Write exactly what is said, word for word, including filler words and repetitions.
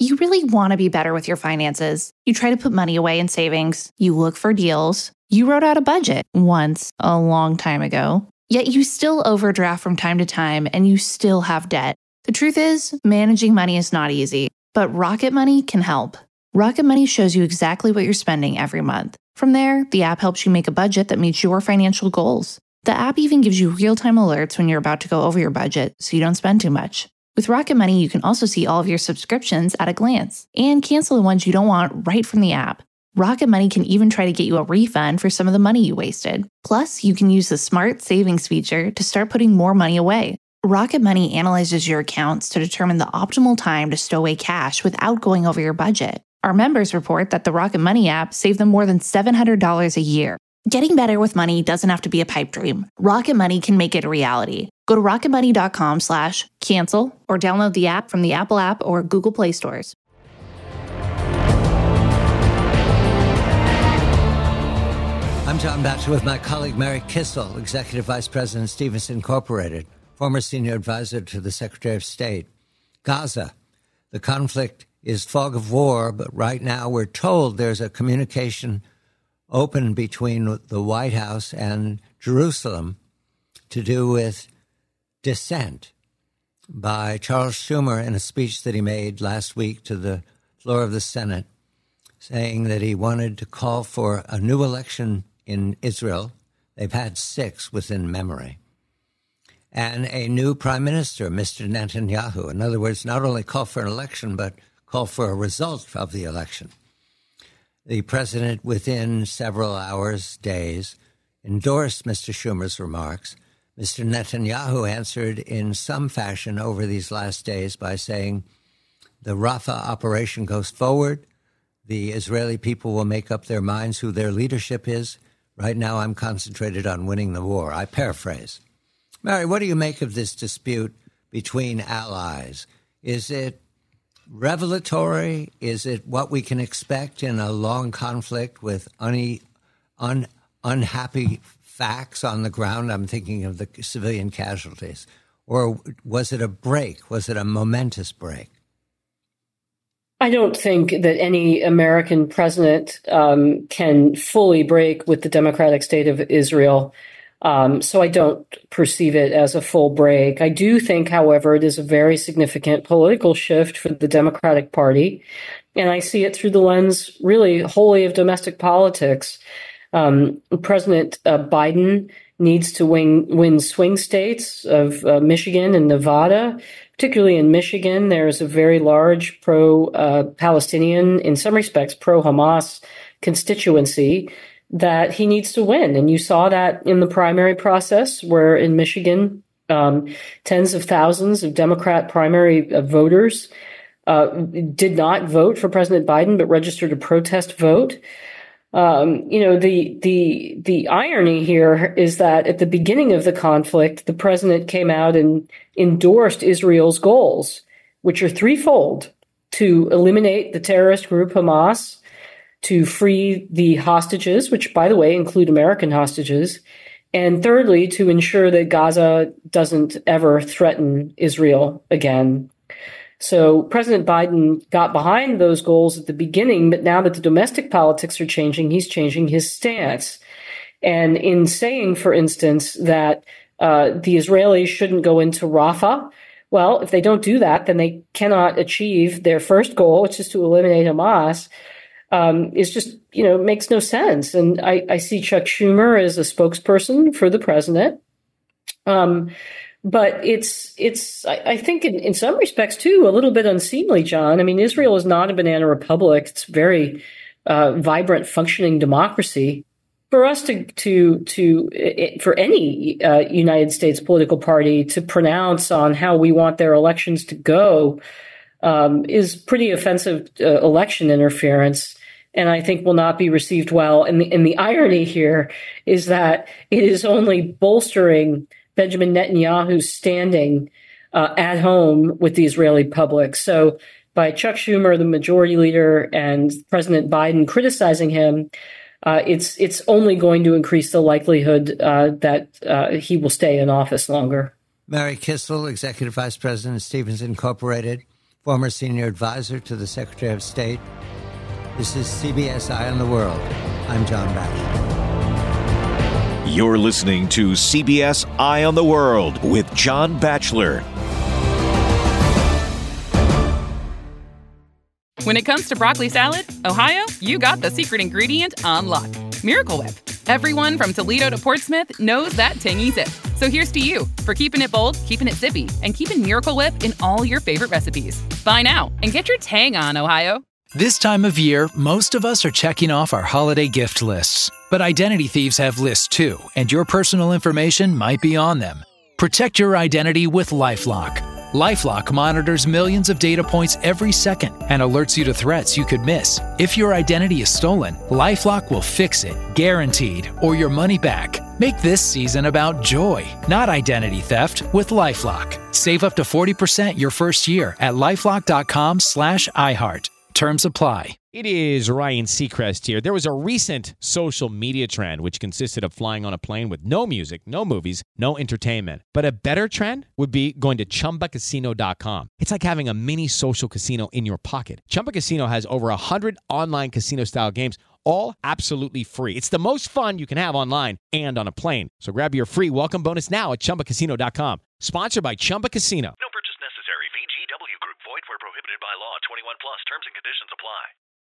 You really want to be better with your finances. You try to put money away in savings. You look for deals. You wrote out a budget once, a long time ago. Yet you still overdraft from time to time and you still have debt. The truth is, managing money is not easy, but Rocket Money can help. Rocket Money shows you exactly what you're spending every month. From there, the app helps you make a budget that meets your financial goals. The app even gives you real-time alerts when you're about to go over your budget so you don't spend too much. With Rocket Money, you can also see all of your subscriptions at a glance and cancel the ones you don't want right from the app. Rocket Money can even try to get you a refund for some of the money you wasted. Plus, you can use the Smart Savings feature to start putting more money away. Rocket Money analyzes your accounts to determine the optimal time to stow away cash without going over your budget. Our members report that the Rocket Money app saved them more than seven hundred dollars a year. Getting better with money doesn't have to be a pipe dream. Rocket Money can make it a reality. Go to rocketmoney.com slash cancel or download the app from the Apple app or Google Play stores. I'm John Batchelor with my colleague Mary Kissel, Executive Vice President, Stevens Incorporated, former senior advisor to the Secretary of State. Gaza, the conflict is fog of war, but right now we're told there's a communication open between the White House and Jerusalem to do with dissent by Charles Schumer in a speech that he made last week to the floor of the Senate, saying that he wanted to call for a new election in Israel. They've had six within memory. And a new prime minister, Mister Netanyahu. In other words, not only call for an election, but call for a result of the election. The president, within several hours, days, endorsed Mister Schumer's remarks. Mister Netanyahu answered in some fashion over these last days by saying the Rafah operation goes forward. The Israeli people will make up their minds who their leadership is. Right now, I'm concentrated on winning the war. I paraphrase. Mary, what do you make of this dispute between allies? Is it revelatory? Is it what we can expect in a long conflict with un- un- unhappy facts on the ground? I'm thinking of the civilian casualties. Or was it a break? Was it a momentous break? I don't think that any American president um, can fully break with the democratic state of Israel. Um, so I don't perceive it as a full break. I do think, however, it is a very significant political shift for the Democratic Party. And I see it through the lens really wholly of domestic politics. Um, President uh, Biden needs to win, win swing states of uh, Michigan and Nevada. Particularly in Michigan, there's a very large pro-Palestinian, uh, in some respects, pro-Hamas constituency that he needs to win. And you saw that in the primary process, where in Michigan, um, tens of thousands of Democrat primary uh, voters uh, did not vote for President Biden, but registered a protest vote. Um, you know, the the the irony here is that at the beginning of the conflict, the president came out and endorsed Israel's goals, which are threefold: to eliminate the terrorist group Hamas, to free the hostages, which, by the way, include American hostages, and thirdly, to ensure that Gaza doesn't ever threaten Israel again. So President Biden got behind those goals at the beginning, but now that the domestic politics are changing, he's changing his stance. And in saying, for instance, that uh, the Israelis shouldn't go into Rafah, well, if they don't do that, then they cannot achieve their first goal, which is to eliminate Hamas. Um, is just, you know, makes no sense. And I, I see Chuck Schumer as a spokesperson for the president. Um, but it's, it's, I, I think in, in some respects too, a little bit unseemly, John. I mean, Israel is not a banana republic. It's a very uh, vibrant, functioning democracy. For us to, to, to, it, for any uh, United States political party to pronounce on how we want their elections to go um, is pretty offensive uh, election interference, and I think will not be received well. And the, and the irony here is that it is only bolstering Benjamin Netanyahu's standing uh, at home with the Israeli public. So by Chuck Schumer, the majority leader, and President Biden criticizing him, uh, it's it's only going to increase the likelihood uh, that uh, he will stay in office longer. Mary Kissel, Executive Vice President of Stevens Incorporated, former senior advisor to the Secretary of State. This is C B S Eye on the World. I'm John Batchelor. You're listening to C B S Eye on the World with John Batchelor. When it comes to broccoli salad, Ohio, you got the secret ingredient on lock. Miracle Whip. Everyone from Toledo to Portsmouth knows that tangy zip. So here's to you for keeping it bold, keeping it zippy, and keeping Miracle Whip in all your favorite recipes. Buy now and get your tang on, Ohio. This time of year, most of us are checking off our holiday gift lists. But identity thieves have lists too, and your personal information might be on them. Protect your identity with LifeLock. LifeLock monitors millions of data points every second and alerts you to threats you could miss. If your identity is stolen, LifeLock will fix it, guaranteed, or your money back. Make this season about joy, not identity theft, with LifeLock. Save up to forty percent your first year at LifeLock.com slash iHeart. Terms apply. It is Ryan Seacrest here. There was a recent social media trend which consisted of flying on a plane with no music, no movies, no entertainment. But a better trend would be going to Chumba Casino dot com. It's like having a mini social casino in your pocket. Chumba Casino has over one hundred online casino-style games, all absolutely free. It's the most fun you can have online and on a plane. So grab your free welcome bonus now at Chumba Casino dot com. Sponsored by Chumba Casino.